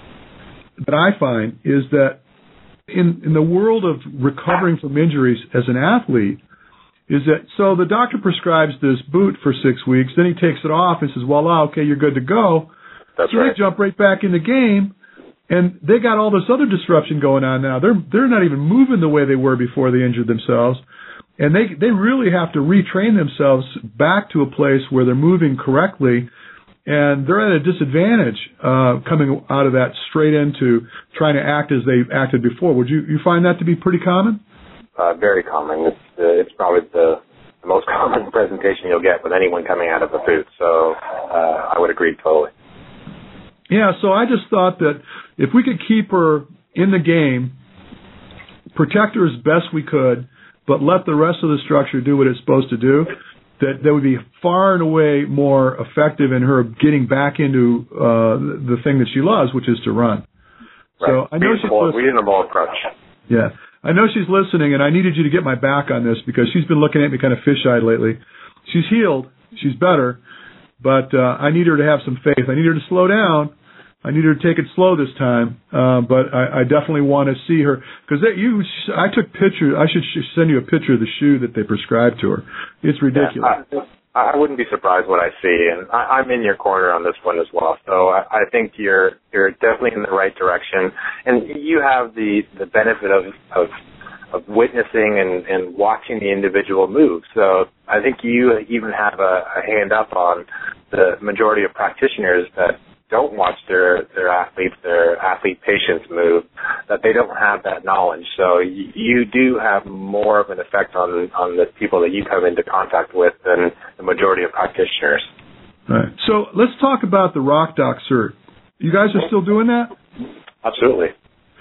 that I find is that in, in the world of recovering from injuries as an athlete is that, so the doctor prescribes this boot for six weeks, then he takes it off and says, voila, okay, you're good to go. That's so right. They jump right back in the game. And they got all this other disruption going on now. They're they're not even moving the way they were before they injured themselves. And they they really have to retrain themselves back to a place where they're moving correctly. And they're at a disadvantage uh, coming out of that straight into trying to act as they acted before. Would you, you find that to be pretty common? Uh, very common. It's, uh, it's probably the, the most common presentation you'll get with anyone coming out of a boot. So uh, I would agree totally. Yeah, so I just thought that if we could keep her in the game, protect her as best we could, but let the rest of the structure do what it's supposed to do, that that would be far and away more effective in her getting back into uh, the thing that she loves, which is to run. Right. So I know she's listening. Reasonable approach. Yeah, I know she's listening, and I needed you to get my back on this because she's been looking at me kind of fish-eyed lately. She's healed. She's better. But uh, I need her to have some faith. I need her to slow down. I need her to take it slow this time. Uh, but I, I definitely want to see her because you. I took pictures. I should send you a picture of the shoe that they prescribed to her. It's ridiculous. Yeah, I, I wouldn't be surprised what I see, and I, I'm in your corner on this one as well. So I, I think you're you're definitely in the right direction, and you have the the benefit of of. of witnessing and, and watching the individual move. So I think you even have a, a hand up on the majority of practitioners that don't watch their, their athletes, their athlete patients move, that they don't have that knowledge. So you, you do have more of an effect on, on the people that you come into contact with than the majority of practitioners. All right. So let's talk about the RockDoc cert. You guys are still doing that? Absolutely.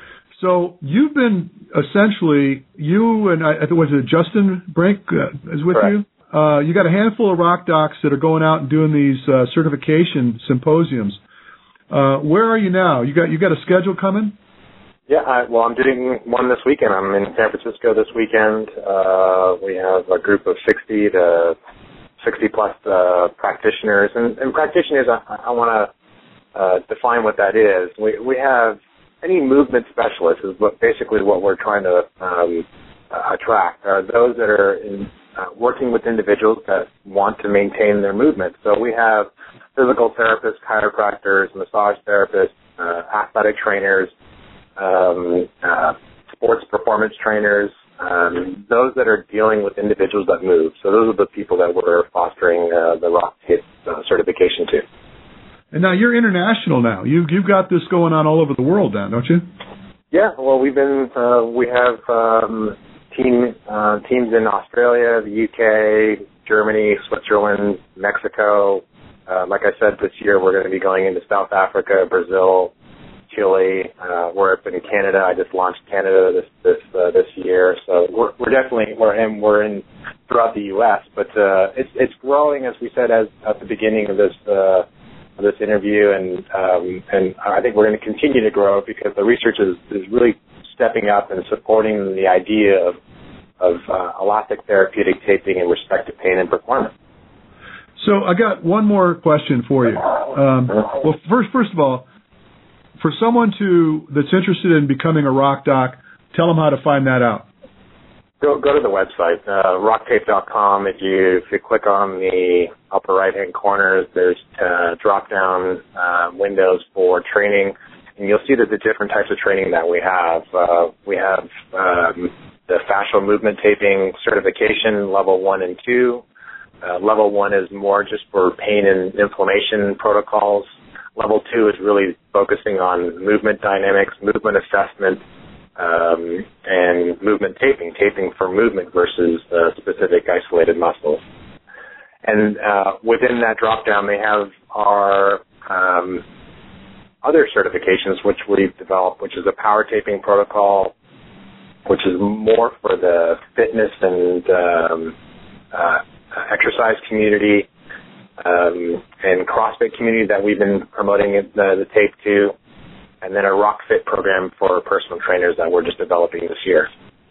So you've been essentially, you and I, I think was it Justin Brink uh, is with Correct. you? Uh, you got a handful of rock docs that are going out and doing these uh, certification symposiums. Uh, where are you now? You got you got a schedule coming? Yeah, I, well, I'm doing one this weekend. I'm in San Francisco this weekend. Uh, we have a group of sixty to sixty plus uh, practitioners, and, and practitioners. I, I want to uh, define what that is. We we have any movement specialist is what basically what we're trying to um, uh, attract are those that are in, uh, working with individuals that want to maintain their movement. So we have physical therapists, chiropractors, massage therapists, uh, athletic trainers, um, uh, sports performance trainers, um, those that are dealing with individuals that move. So those are the people that we're fostering uh, the ROC uh, certification to. And now you're international now. You you've got this going on all over the world now, don't you? Yeah. Well, we've been uh, we have um, team uh, teams in Australia, the U K, Germany, Switzerland, Mexico. Uh, like I said, this year we're going to be going into South Africa, Brazil, Chile. Uh, we're up in Canada. I just launched Canada this this uh, this year, so we're we're definitely we're in we're in throughout the U S. But uh, it's it's growing, as we said as at the beginning of this uh, of this interview, and um, and I think we're going to continue to grow because the research is is really stepping up and supporting the idea of of uh, elastic therapeutic taping in respect to pain and performance. So I got one more question for you. Um, well, first, first of all, for someone to that's interested in becoming a rock doc, tell them how to find that out. Go go to the website, uh, rock tape dot com. If you if you click on the upper right hand corner, there's uh, drop down uh, windows for training, and you'll see that the different types of training that we have. Uh, we have um, the fascial movement taping certification, level one and two. Uh, level one is more just for pain and inflammation protocols. Level two is really focusing on movement dynamics, movement assessment, um, and movement taping, taping for movement versus uh, specific isolated muscles. And uh, within that drop-down, they have our um, other certifications, which we've developed, which is a power taping protocol, which is more for the fitness and um, uh, exercise community um, and CrossFit community that we've been promoting it, the, the tape to, and then a Rock Fit program for personal trainers that we're just developing this year.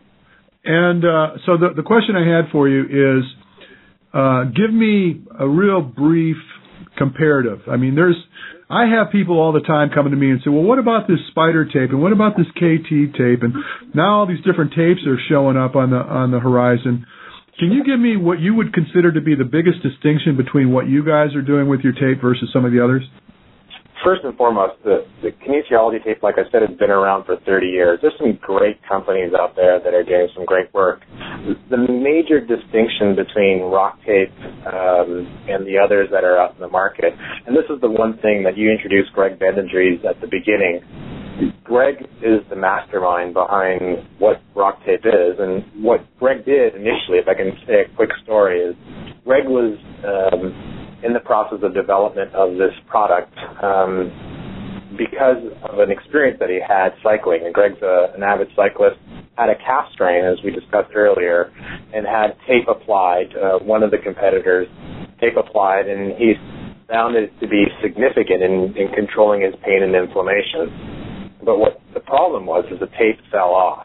And uh, so the, the question I had for you is, uh, give me a real brief comparative. I mean, there's, I have people all the time coming to me and say, well, what about this spider tape, and what about this K T tape, and now all these different tapes are showing up on the on the horizon. Can you give me what you would consider to be the biggest distinction between what you guys are doing with your tape versus some of the others? First and foremost, the, the kinesiology tape, like I said, has been around for thirty years. There's some great companies out there that are doing some great work. The major distinction between Rock Tape um, and the others that are out in the market, and this is the one thing that you introduced Greg Vandendries at the beginning. Greg is the mastermind behind what Rock Tape is, and what Greg did initially, if I can say a quick story, is Greg was um, in the process of development of this product um, because of an experience that he had cycling. And Greg's a, an avid cyclist, had a calf strain, as we discussed earlier, and had tape applied, uh, one of the competitors, tape applied, and he found it to be significant in, in controlling his pain and inflammation. But what the problem was is the tape fell off.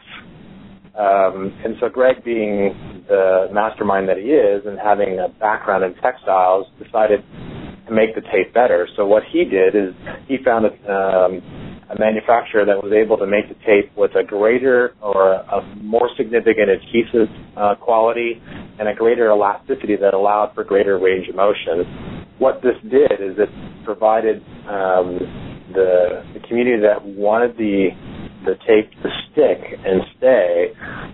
Um, and so Greg, being the mastermind that he is and having a background in textiles, decided to make the tape better. So what he did is he found a, um, a manufacturer that was able to make the tape with a greater or a more significant adhesive uh, quality and a greater elasticity that allowed for greater range of motion. What this did is it provided um, the, the community that wanted the the tape to stick and stay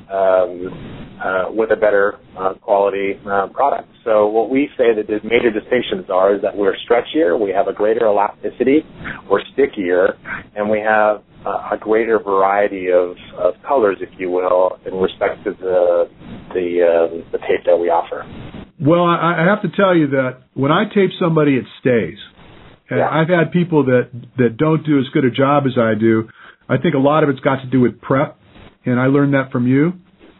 um, uh, with a better uh, quality uh, product. So what we say that the major distinctions are is that we're stretchier, we have a greater elasticity, we're stickier, and we have uh, a greater variety of, of colors, if you will, in respect to the the, uh, the tape that we offer. Well, I, I have to tell you that when I tape somebody, it stays. And yeah. I've had people that, that don't do as good a job as I do. I think a lot of it's got to do with prep, and I learned that from you.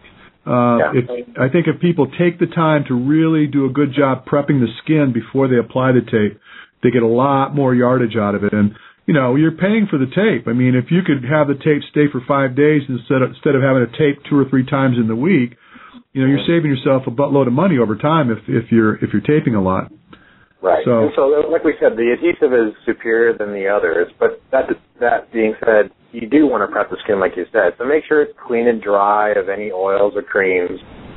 Uh, yeah. if, I think if people take the time to really do a good job prepping the skin before they apply the tape, they get a lot more yardage out of it. And, you know, you're paying for the tape. I mean, if you could have the tape stay for five days instead of, instead of having to tape two or three times in the week, you know, you're saving yourself a buttload of money over time if, if you're if you're taping a lot. Right. So, and so, like we said, the adhesive is superior than the others. But that that being said, you do want to prep the skin, like you said. So make sure it's clean and dry of any oils or creams.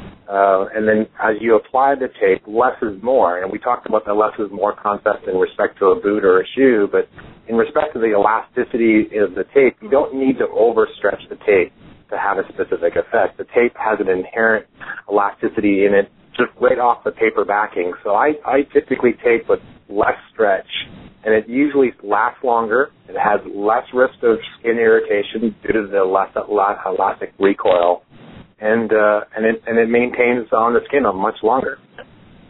Uh, and then as you apply the tape, less is more. And we talked about the less is more concept in respect to a boot or a shoe. But in respect to the elasticity of the tape, you don't need to overstretch the tape to have a specific effect. The tape has an inherent elasticity in it just right off the paper backing. So I, I typically tape with less stretch, and it usually lasts longer. It has less risk of skin irritation due to the less elastic recoil, and uh, and it and it maintains on the skin much longer.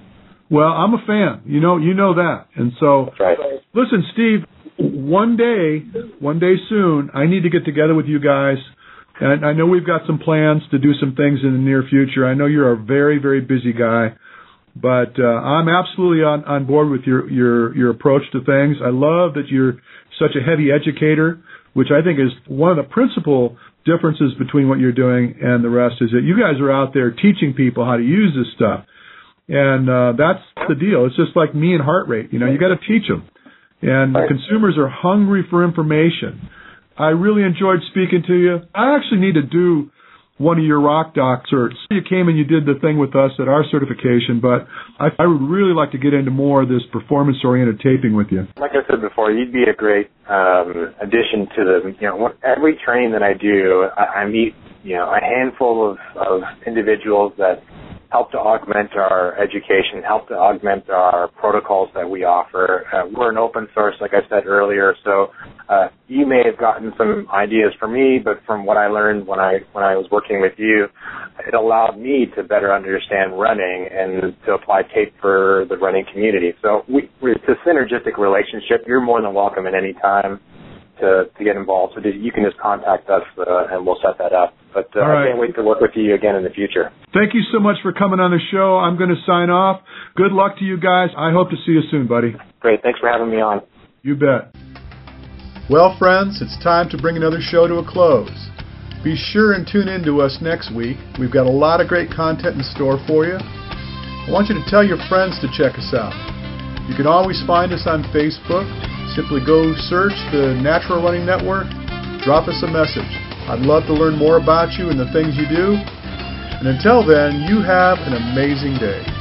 Well, I'm a fan. You know, you know that. And so, That's right. Listen, Steve, one day, one day soon, I need to get together with you guys. And I know we've got some plans to do some things in the near future. I know you're a very, very busy guy, but uh, I'm absolutely on, on board with your, your, your approach to things. I love that you're such a heavy educator, which I think is one of the principal differences between what you're doing and the rest, is that you guys are out there teaching people how to use this stuff. And uh, that's the deal. It's just like me and heart rate. You know, you got to teach them. And the consumers are hungry for information. I really enjoyed speaking to you. I actually need to do one of your Rock Doc certs. You came and you did the thing with us at our certification, but I, I would really like to get into more of this performance-oriented taping with you. Like I said before, you'd be a great um, addition to the, you know, every training that I do, I, I meet, you know, a handful of, of individuals that help to augment our education, help to augment our protocols that we offer. Uh, we're an open source, like I said earlier, so uh, you may have gotten some ideas from me, but from what I learned when I when I was working with you, it allowed me to better understand running and to apply tape for the running community. So we, it's a synergistic relationship. You're more than welcome at any time to, to get involved. So you can just contact us uh, and we'll set that up. But uh, right. I can't wait to work with you again in the future. Thank you so much for coming on the show. I'm going to sign off. Good luck to you guys. I hope to see you soon, buddy. Great. Thanks for having me on. You bet. Well, friends, it's time to bring another show to a close. Be sure and tune in to us next week. We've got a lot of great content in store for you. I want you to tell your friends to check us out. You can always find us on Facebook. Simply go search the Natural Running Network. Drop us a message. I'd love to learn more about you and the things you do. And until then, you have an amazing day.